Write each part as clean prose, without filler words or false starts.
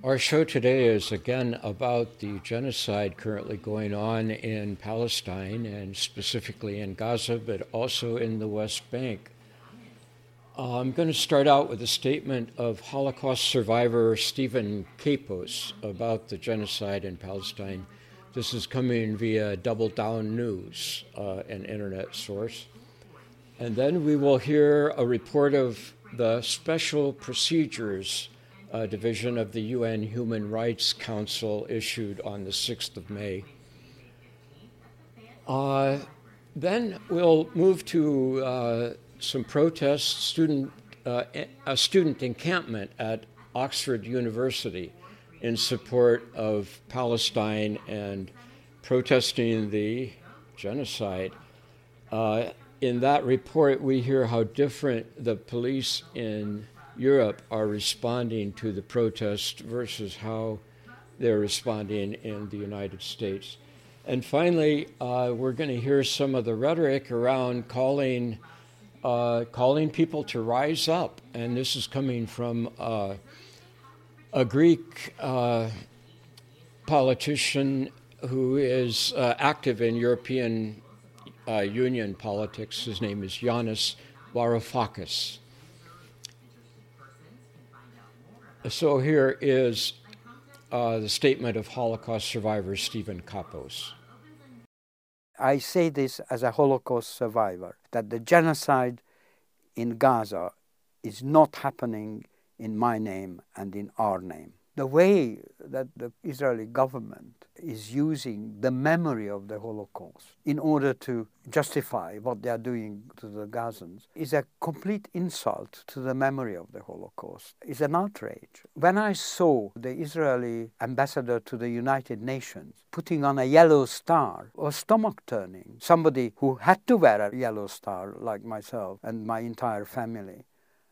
Our show today is again about the genocide currently going on in Palestine and specifically in Gaza, but also in the West Bank. I'm going to start out with a statement of Holocaust survivor Stephen Kapos about the genocide in Palestine. This is coming via Double Down News, an internet source. And then we will hear a report of the Special Procedures Division of the UN Human Rights Council issued on the 6th of May. Then we'll move to some protests, a student encampment at Oxford University in support of Palestine and protesting the genocide. In that report, we hear how different the police in Europe are responding to the protest versus how they're responding in the United States. And finally, we're going to hear some of the rhetoric around calling people to rise up. And this is coming from a Greek politician who is active in European Union politics. His name is Yanis Varoufakis. So here is the statement of Holocaust survivor Stephen Kapos. I say this as a Holocaust survivor, that the genocide in Gaza is not happening in my name and in our name. The way that the Israeli government is using the memory of the Holocaust in order to justify what they are doing to the Gazans is a complete insult to the memory of the Holocaust. It's an outrage. When I saw the Israeli ambassador to the United Nations putting on a yellow star, it was stomach-turning. Somebody who had to wear a yellow star, like myself and my entire family,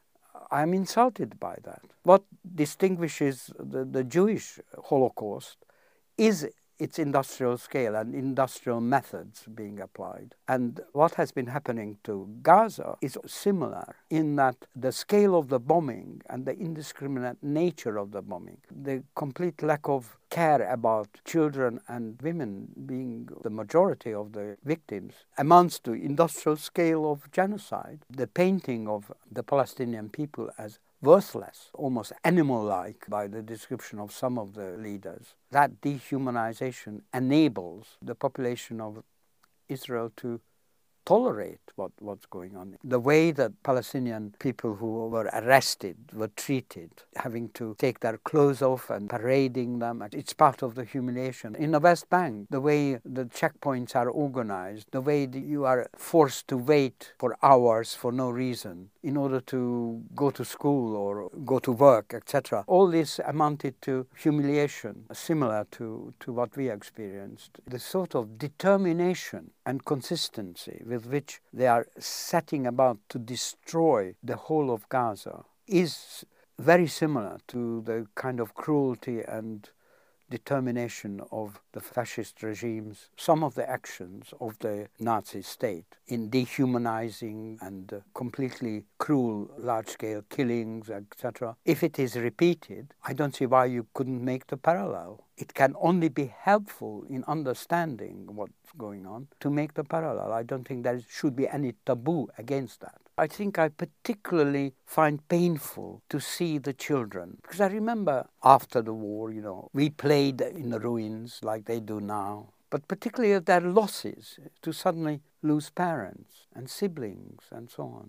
I'm insulted by that. What distinguishes the Jewish Holocaust is its industrial scale and industrial methods being applied. And what has been happening to Gaza is similar in that the scale of the bombing and the indiscriminate nature of the bombing, the complete lack of care about children and women being the majority of the victims, amounts to industrial scale of genocide. The painting of the Palestinian people as worthless, almost animal-like by the description of some of the leaders. That dehumanization enables the population of Israel to tolerate what's going on. The way that Palestinian people who were arrested were treated, having to take their clothes off and parading them, it's part of the humiliation. In the West Bank, the way the checkpoints are organized, the way that you are forced to wait for hours for no reason in order to go to school or go to work, etc. All this amounted to humiliation, similar to what we experienced. The sort of determination and consistency with which they are setting about to destroy the whole of Gaza is very similar to the kind of cruelty and determination of the fascist regimes, some of the actions of the Nazi state in dehumanizing and completely cruel large-scale killings, etc. If it is repeated, I don't see why you couldn't make the parallel. It can only be helpful in understanding what's going on to make the parallel. I don't think there should be any taboo against that. I think I particularly find painful to see the children. Because I remember after the war, we played in the ruins like they do now. But particularly their losses, to suddenly lose parents and siblings and so on.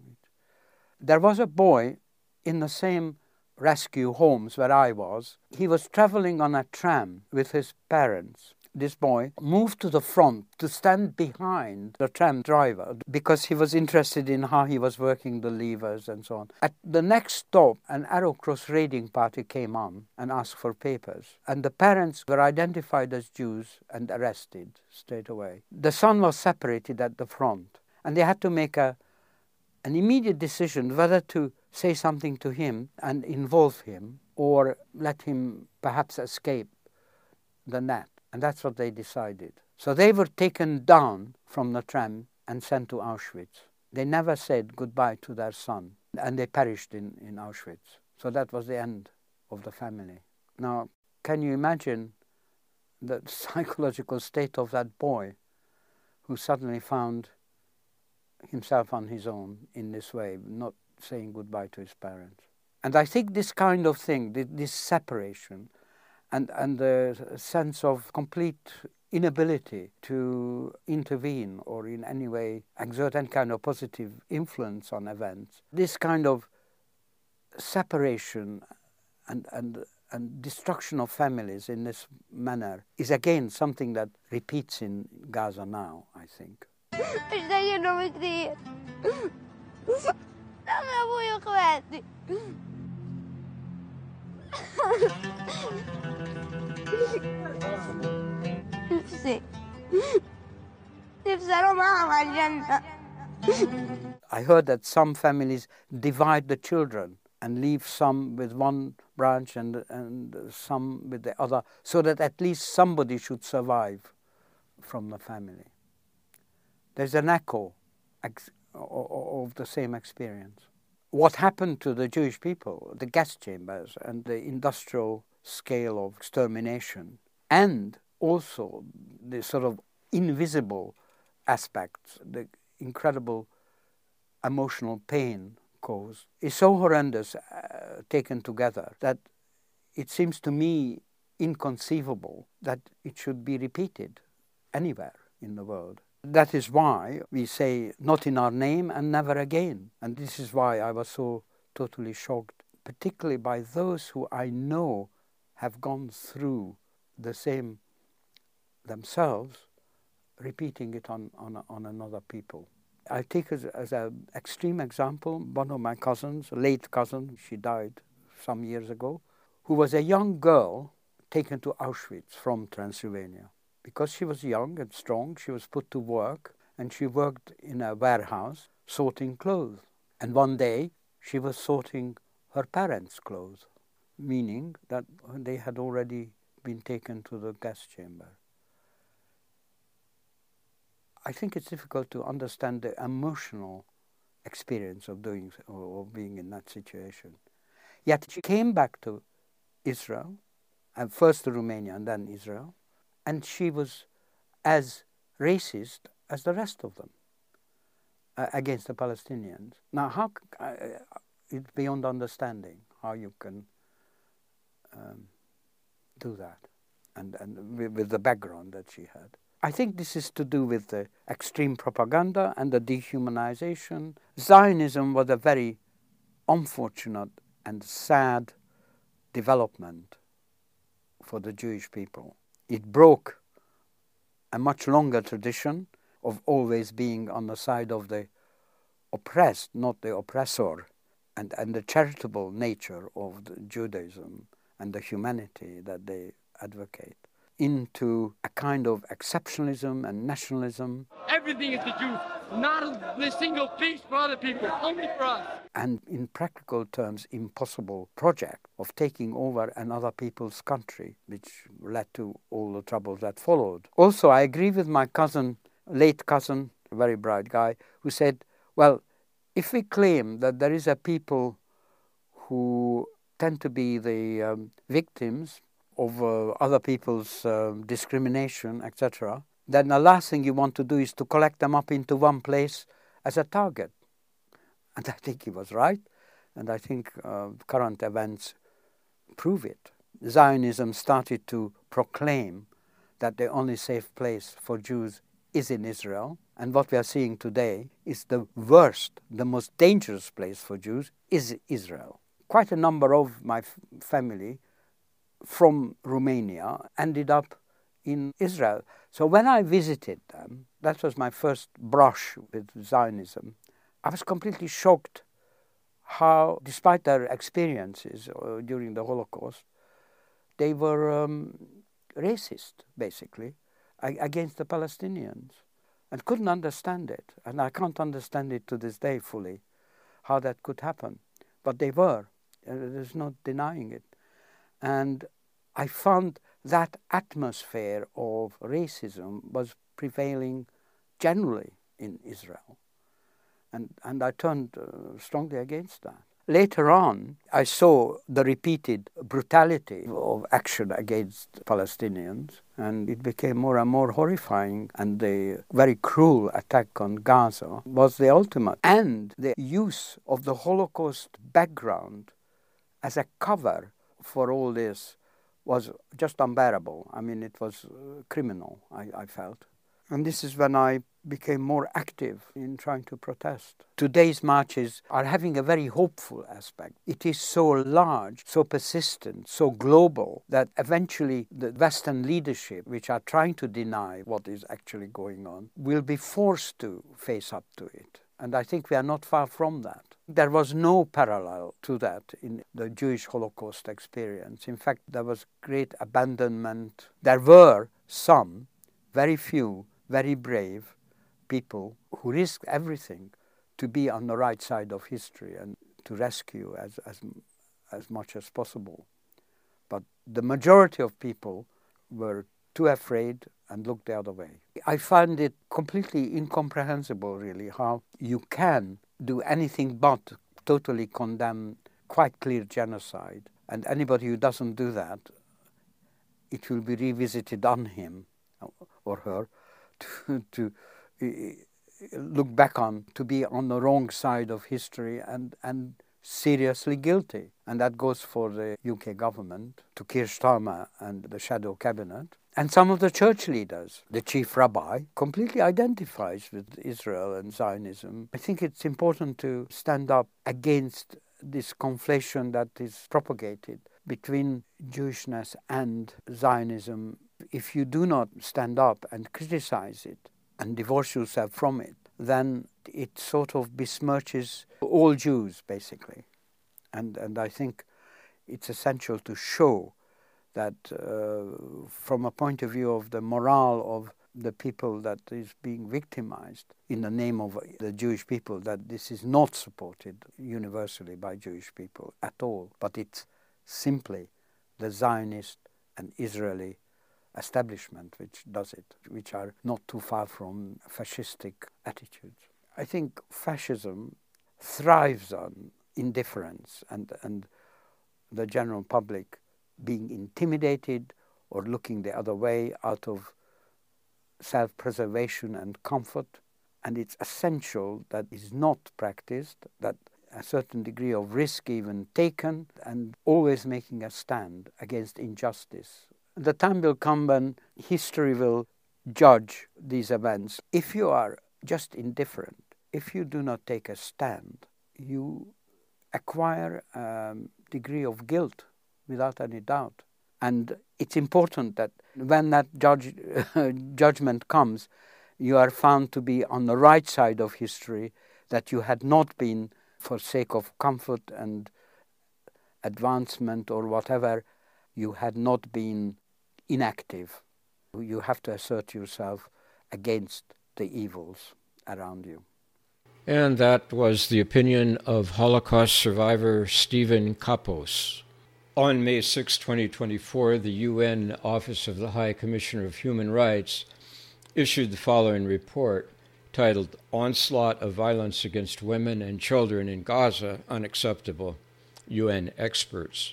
There was a boy in the same rescue homes where I was. He was traveling on a tram with his parents. This boy moved to the front to stand behind the tram driver because he was interested in how he was working the levers and so on. At the next stop, an Arrow Cross raiding party came on and asked for papers. And the parents were identified as Jews and arrested straight away. The son was separated at the front. And they had to make an immediate decision whether to say something to him and involve him or let him perhaps escape the net. And that's what they decided. So they were taken down from the tram and sent to Auschwitz. They never said goodbye to their son, and they perished in Auschwitz. So that was the end of the family. Now, can you imagine the psychological state of that boy who suddenly found himself on his own in this way, not saying goodbye to his parents? And I think this kind of thing, this separation and the sense of complete inability to intervene or in any way exert any kind of positive influence on events, this kind of separation and destruction of families in this manner is again something that repeats in Gaza now, I think. I heard that some families divide the children and leave some with one branch and some with the other, so that at least somebody should survive from the family. There's an echo of the same experience. What happened to the Jewish people, the gas chambers and the industrial scale of extermination, and also the sort of invisible aspects, the incredible emotional pain caused, is so horrendous taken together that it seems to me inconceivable that it should be repeated anywhere in the world. That is why we say not in our name and never again. And this is why I was so totally shocked, particularly by those who I know have gone through the same themselves, repeating it on another people. I take as an extreme example one of my cousins, a late cousin, she died some years ago, who was a young girl taken to Auschwitz from Transylvania. Because she was young and strong, she was put to work, and she worked in a warehouse sorting clothes. And one day she was sorting her parents' clothes, meaning that they had already been taken to the gas chamber. I think it's difficult to understand the emotional experience of doing or being in that situation. Yet she came back to Israel, and first to Romania and then Israel, and she was as racist as the rest of them against the Palestinians. Now, how it's beyond understanding how you can do that, and with the background that she had. I think this is to do with the extreme propaganda and the dehumanization. Zionism was a very unfortunate and sad development for the Jewish people. It broke a much longer tradition of always being on the side of the oppressed, not the oppressor, and the charitable nature of the Judaism and the humanity that they advocate, into a kind of exceptionalism and nationalism. Everything is the Jews, not a single piece for other people, only for us. And in practical terms, impossible project of taking over another people's country, which led to all the troubles that followed. Also, I agree with my cousin, late cousin, a very bright guy, who said, well, if we claim that there is a people who tend to be the victims of other people's discrimination, etc., then the last thing you want to do is to collect them up into one place as a target. And I think he was right, and I think current events prove it. Zionism started to proclaim that the only safe place for Jews is in Israel, and what we are seeing today is the worst, the most dangerous place for Jews is Israel. Quite a number of my family from Romania ended up in Israel. So when I visited them, that was my first brush with Zionism, I was completely shocked how, despite their experiences during the Holocaust, they were racist, basically, against the Palestinians, and couldn't understand it. And I can't understand it to this day fully, how that could happen. But they were. There's no denying it. And I found that atmosphere of racism was prevailing generally in Israel. And I turned strongly against that. Later on, I saw the repeated brutality of action against Palestinians, and it became more and more horrifying. And the very cruel attack on Gaza was the ultimate. And the use of the Holocaust background as a cover for all this was just unbearable. I mean, it was criminal, I felt. And this is when I became more active in trying to protest. Today's marches are having a very hopeful aspect. It is so large, so persistent, so global, that eventually the Western leadership, which are trying to deny what is actually going on, will be forced to face up to it. And I think we are not far from that. There was no parallel to that in the Jewish Holocaust experience. In fact, there was great abandonment. There were some, very few, very brave people who risked everything to be on the right side of history and to rescue as much as possible. But the majority of people were too afraid and looked the other way. I find it completely incomprehensible, really, how you can do anything but totally condemn quite clear genocide. And anybody who doesn't do that, it will be revisited on him or her to look back on, to be on the wrong side of history and seriously guilty. And that goes for the UK government, to Keir Starmer and the shadow cabinet. And some of the church leaders, the chief rabbi, completely identifies with Israel and Zionism. I think it's important to stand up against this conflation that is propagated between Jewishness and Zionism. If you do not stand up and criticize it and divorce yourself from it, then it sort of besmirches all Jews, basically. And I think it's essential to show that from a point of view of the morale of the people that is being victimized in the name of the Jewish people, that this is not supported universally by Jewish people at all, but it's simply the Zionist and Israeli establishment which does it, which are not too far from fascistic attitudes. I think fascism thrives on indifference and the general public being intimidated or looking the other way out of self-preservation and comfort. And it's essential that is not practiced, that a certain degree of risk even taken, and always making a stand against injustice. The time will come when history will judge these events. If you are just indifferent, if you do not take a stand, you acquire a degree of guilt without any doubt. And it's important that when that judgment comes, you are found to be on the right side of history, that you had not been, for sake of comfort and advancement or whatever, you had not been inactive. You have to assert yourself against the evils around you. And that was the opinion of Holocaust survivor Stephen Kappos. On May 6, 2024, the UN Office of the High Commissioner of Human Rights issued the following report titled Onslaught of Violence Against Women and Children in Gaza Unacceptable, UN Experts.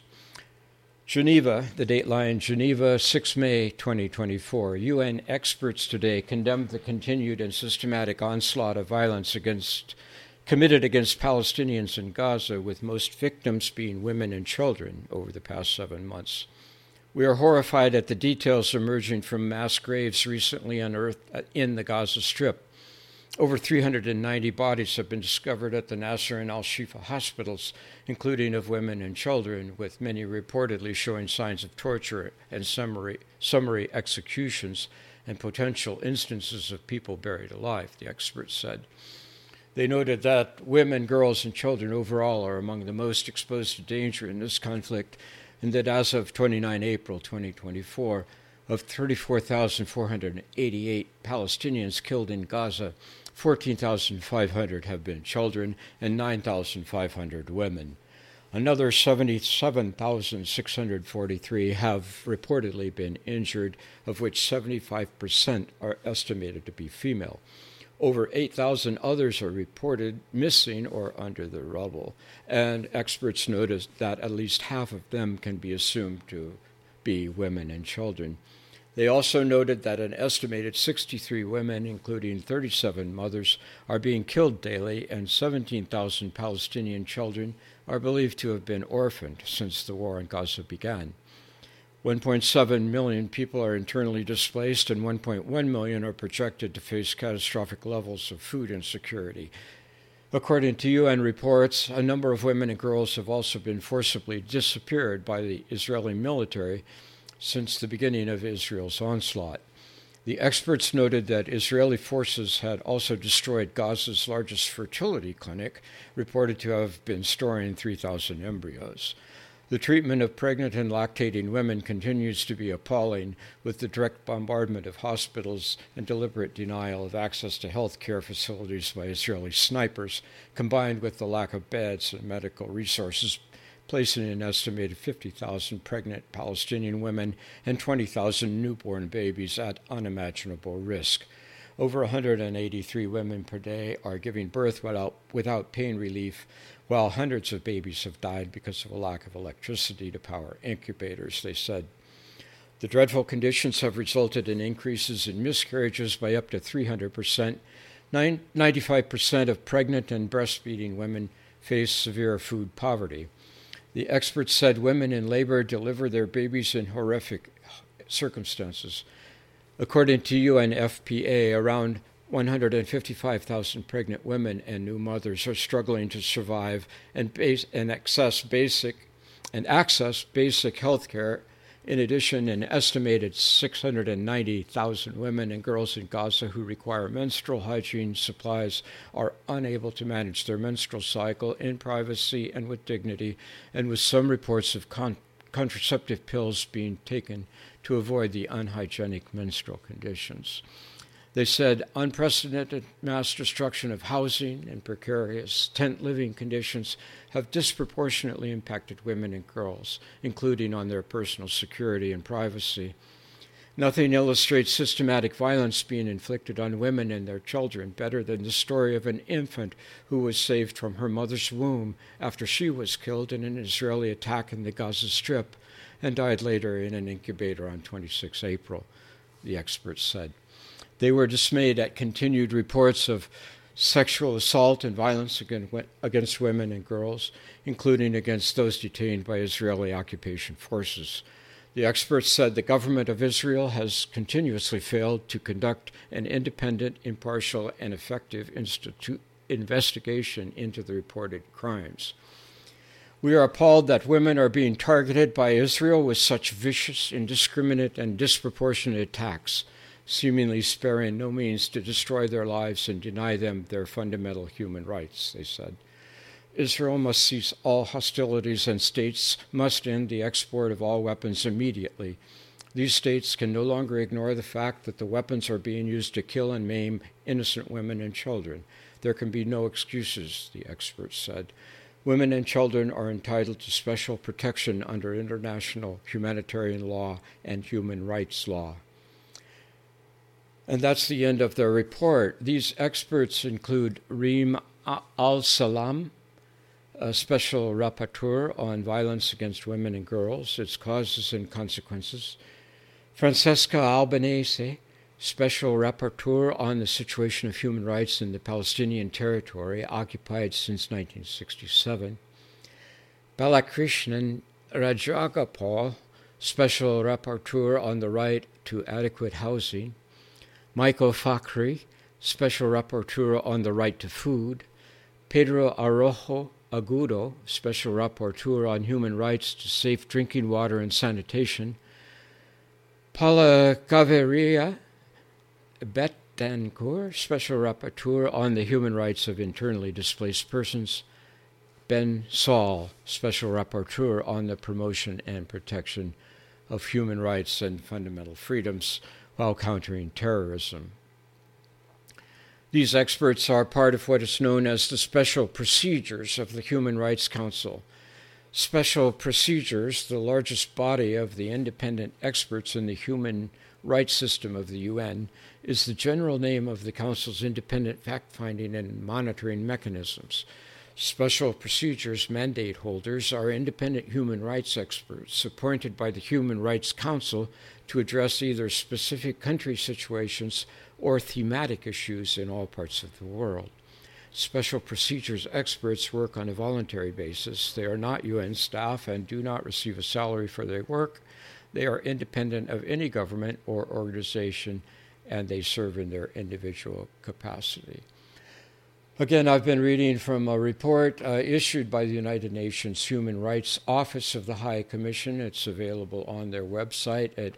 Geneva, the dateline Geneva, 6 May 2024. UN experts today condemned the continued and systematic onslaught of violence committed against Palestinians in Gaza, with most victims being women and children over the past 7 months. We are horrified at the details emerging from mass graves recently unearthed in the Gaza Strip. Over 390 bodies have been discovered at the Nasser and Al-Shifa hospitals, including of women and children, with many reportedly showing signs of torture and summary executions and potential instances of people buried alive, the experts said. They noted that women, girls, and children overall are among the most exposed to danger in this conflict, and that as of 29 April 2024, of 34,488 Palestinians killed in Gaza, 14,500 have been children and 9,500 women. Another 77,643 have reportedly been injured, of which 75% are estimated to be female. Over 8,000 others are reported missing or under the rubble, and experts noticed that at least half of them can be assumed to be women and children. They also noted that an estimated 63 women, including 37 mothers, are being killed daily, and 17,000 Palestinian children are believed to have been orphaned since the war in Gaza began. 1.7 million people are internally displaced, and 1.1 million are projected to face catastrophic levels of food insecurity. According to UN reports, a number of women and girls have also been forcibly disappeared by the Israeli military since the beginning of Israel's onslaught. The experts noted that Israeli forces had also destroyed Gaza's largest fertility clinic, reported to have been storing 3,000 embryos. The treatment of pregnant and lactating women continues to be appalling, with the direct bombardment of hospitals and deliberate denial of access to health care facilities by Israeli snipers, combined with the lack of beds and medical resources, placing an estimated 50,000 pregnant Palestinian women and 20,000 newborn babies at unimaginable risk. Over 183 women per day are giving birth without pain relief, while hundreds of babies have died because of a lack of electricity to power incubators, they said. The dreadful conditions have resulted in increases in miscarriages by up to 300%. 95% of pregnant and breastfeeding women face severe food poverty. The experts said women in labor deliver their babies in horrific circumstances. According to UNFPA, around 155,000 pregnant women and new mothers are struggling to survive and access basic health care. In addition, an estimated 690,000 women and girls in Gaza who require menstrual hygiene supplies are unable to manage their menstrual cycle in privacy and with dignity, and with some reports of contraceptive pills being taken to avoid the unhygienic menstrual conditions. They said unprecedented mass destruction of housing and precarious tent living conditions have disproportionately impacted women and girls, including on their personal security and privacy. Nothing illustrates systematic violence being inflicted on women and their children better than the story of an infant who was saved from her mother's womb after she was killed in an Israeli attack in the Gaza Strip and died later in an incubator on 26 April, the experts said. They were dismayed at continued reports of sexual assault and violence against women and girls, including against those detained by Israeli occupation forces. The experts said the government of Israel has continuously failed to conduct an independent, impartial, and effective investigation into the reported crimes. We are appalled that women are being targeted by Israel with such vicious, indiscriminate, and disproportionate attacks, seemingly sparing no means to destroy their lives and deny them their fundamental human rights, they said. Israel must cease all hostilities, and states must end the export of all weapons immediately. These states can no longer ignore the fact that the weapons are being used to kill and maim innocent women and children. There can be no excuses, the experts said. Women and children are entitled to special protection under international humanitarian law and human rights law. And that's the end of their report. These experts include Reem Al-Salam, a special rapporteur on violence against women and girls, its causes and consequences; Francesca Albanese, special rapporteur on the situation of human rights in the Palestinian territory occupied since 1967; Balakrishnan Rajagopal, special rapporteur on the right to adequate housing; Michael Fakhri, special rapporteur on the right to food; Pedro Arrojo Agudo, special rapporteur on human rights to safe drinking water and sanitation; Paula Caveria Betancourt, special rapporteur on the human rights of internally displaced persons; Ben Saul, special rapporteur on the promotion and protection of human rights and fundamental freedoms while countering terrorism. These experts are part of what is known as the Special Procedures of the Human Rights Council. Special Procedures, the largest body of the independent experts in the human rights system of the UN, is the general name of the Council's independent fact-finding and monitoring mechanisms. Special Procedures mandate holders are independent human rights experts appointed by the Human Rights Council to address either specific country situations or thematic issues in all parts of the world. Special Procedures experts work on a voluntary basis. They are not UN staff and do not receive a salary for their work. They are independent of any government or organization, and they serve in their individual capacity. Again, I've been reading from a report issued by the United Nations Human Rights Office of the High Commission. It's available on their website at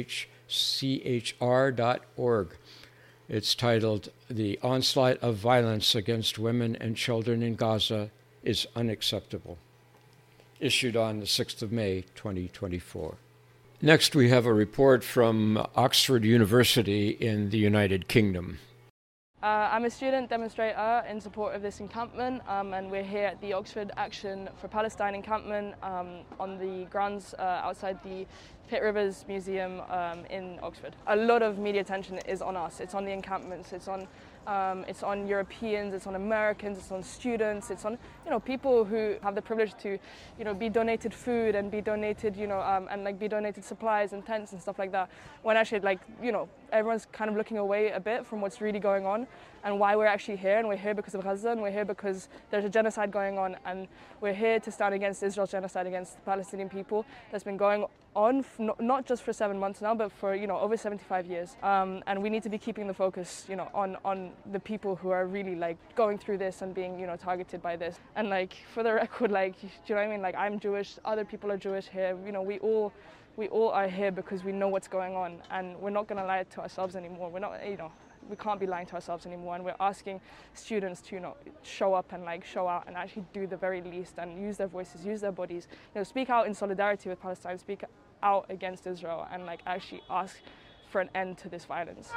ohchr.org. It's titled, "The Onslaught of Violence Against Women and Children in Gaza is Unacceptable," issued on the 6th of May, 2024. Next, we have a report from Oxford University in the United Kingdom. I'm a student demonstrator in support of this encampment, and we're here at the Oxford Action for Palestine encampment on the grounds outside the Pitt Rivers Museum in Oxford. A lot of media attention is on us. It's on the encampments. It's on Europeans. It's on Americans. It's on students. It's on people who have the privilege to be donated food and be donated and be donated supplies and tents and stuff like that. When actually everyone's kind of looking away a bit from what's really going on and why we're actually here. And we're here because of Gaza, and we're here because there's a genocide going on, and we're here to stand against Israel's genocide against the Palestinian people that's been going on not just for 7 months now, but for over 75 years. And we need to be keeping the focus on the people who are really going through this and being targeted by this. And for the record, do you know what I mean? I'm Jewish, other people are Jewish here. We all are here because we know what's going on, and we're not going to lie to ourselves anymore. We're not, we can't be lying to ourselves anymore, and we're asking students to show up and show out and actually do the very least and use their voices, use their bodies, speak out in solidarity with Palestine, speak out against Israel, and actually ask for an end to this violence.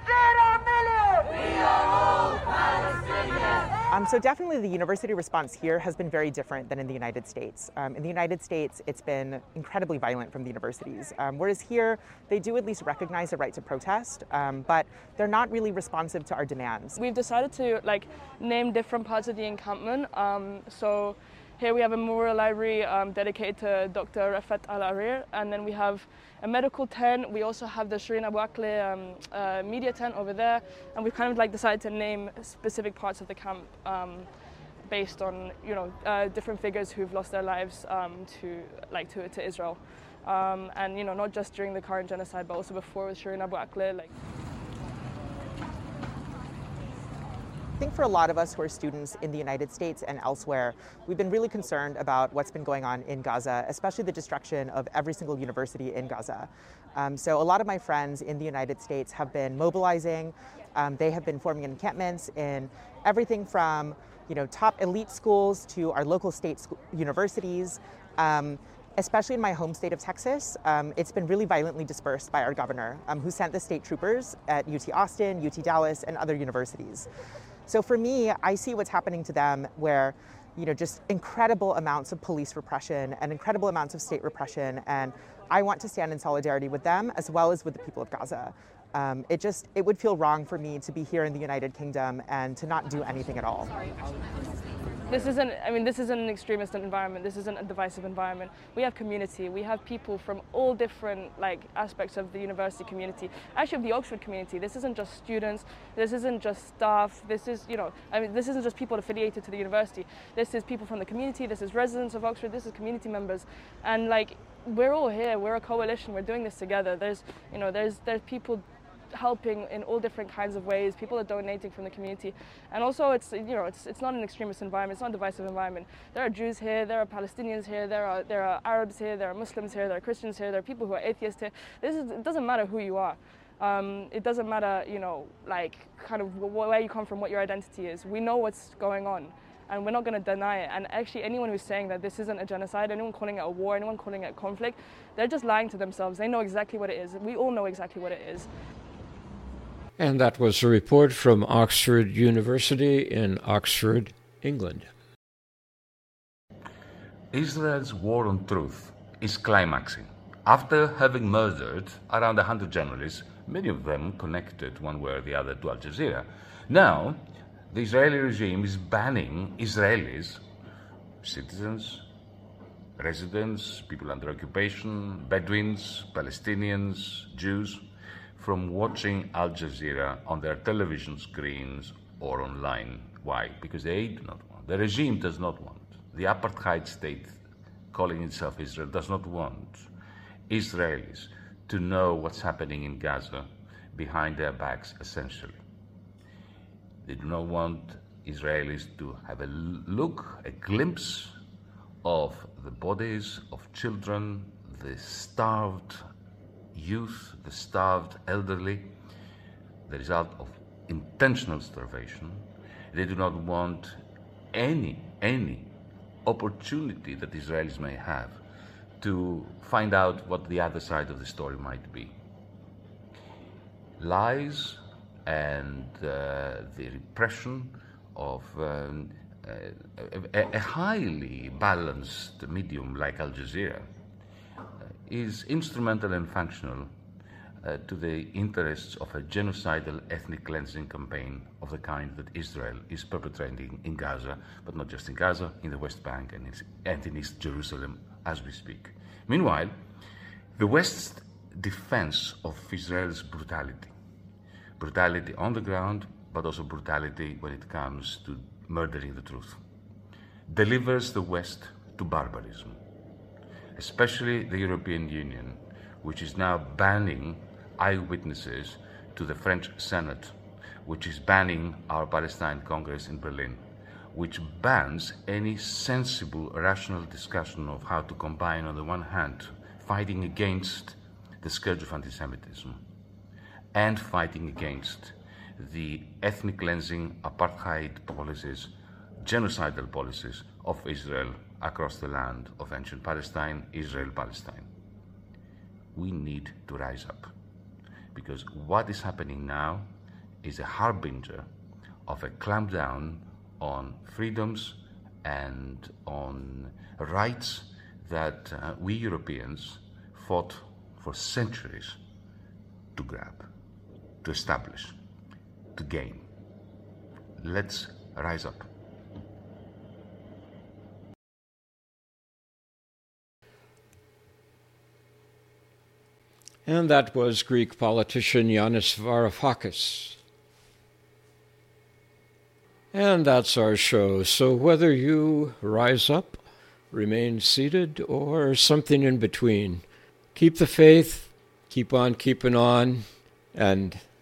So definitely the university response here has been very different than in the United States. In the United States, it's been incredibly violent from the universities, whereas here they do at least recognize the right to protest, but they're not really responsive to our demands. We've decided to name different parts of the encampment. So here we have a memorial library dedicated to Dr. Rafat Al-Arir, and then we have a medical tent. We also have the Shireen Abu Akleh media tent over there, and we've kind of decided to name specific parts of the camp based on different figures who've lost their lives to Israel, and not just during the current genocide, but also before with Shireen Abu Akleh. I think for a lot of us who are students in the United States and elsewhere, we've been really concerned about what's been going on in Gaza, especially the destruction of every single university in Gaza. So a lot of my friends in the United States have been mobilizing. They have been forming encampments in everything from top elite schools to our local state universities. Especially in my home state of Texas, it's been really violently dispersed by our governor, who sent the state troopers at UT Austin, UT Dallas, and other universities. So for me, I see what's happening to them where, just incredible amounts of police repression and incredible amounts of state repression, and I want to stand in solidarity with them as well as with the people of Gaza. It would feel wrong for me to be here in the United Kingdom and to not do anything at all. This isn't an extremist environment. This isn't a divisive environment. We have community. We have people from all different aspects of the university community. Actually, of the Oxford community. This isn't just students. This isn't just staff. This is, this isn't just people affiliated to the university. This is people from the community. This is residents of Oxford. This is community members. And we're all here. We're a coalition. We're doing this together. There's people helping in all different kinds of ways. People are donating from the community, and also it's not an extremist environment. It's not a divisive environment. There are Jews here, there are Palestinians here, there are Arabs here, there are Muslims here, there are Christians here, there are people who are atheists here. It doesn't matter who you are. It doesn't matter kind of where you come from, what your identity is. We know what's going on, and we're not going to deny it. And actually, anyone who's saying that this isn't a genocide, anyone calling it a war, anyone calling it a conflict, they're just lying to themselves. They know exactly what it is. We all know exactly what it is. And that was a report from Oxford University in Oxford, England. Israel's war on truth is climaxing. After having murdered around 100 journalists, many of them connected one way or the other to Al Jazeera, now the Israeli regime is banning Israelis, citizens, residents, people under occupation, Bedouins, Palestinians, Jews, from watching Al Jazeera on their television screens or online. Why? Because they do not want, the regime does not want, the apartheid state calling itself Israel does not want Israelis to know what's happening in Gaza behind their backs, essentially. They do not want Israelis to have a look, a glimpse of the bodies of children, the starved youth, the starved elderly, the result of intentional starvation. They do not want any opportunity that Israelis may have to find out what the other side of the story might be. Lies and the repression of a highly balanced medium like Al Jazeera is instrumental and functional to the interests of a genocidal ethnic cleansing campaign of the kind that Israel is perpetrating in Gaza, but not just in Gaza, in the West Bank and in East Jerusalem as we speak. Meanwhile, the West's defense of Israel's brutality on the ground, but also brutality when it comes to murdering the truth, delivers the West to barbarism, especially the European Union, which is now banning eyewitnesses to the French Senate, which is banning our Palestine Congress in Berlin, which bans any sensible, rational discussion of how to combine, on the one hand, fighting against the scourge of anti-Semitism and fighting against the ethnic cleansing, apartheid policies, genocidal policies of Israel across the land of ancient Palestine, Israel-Palestine. We need to rise up, because what is happening now is a harbinger of a clampdown on freedoms and on rights that we Europeans fought for centuries to grab, to establish, to gain. Let's rise up. And that was Greek politician Yanis Varoufakis. And that's our show. So whether you rise up, remain seated, or something in between, keep the faith, keep on keeping on, and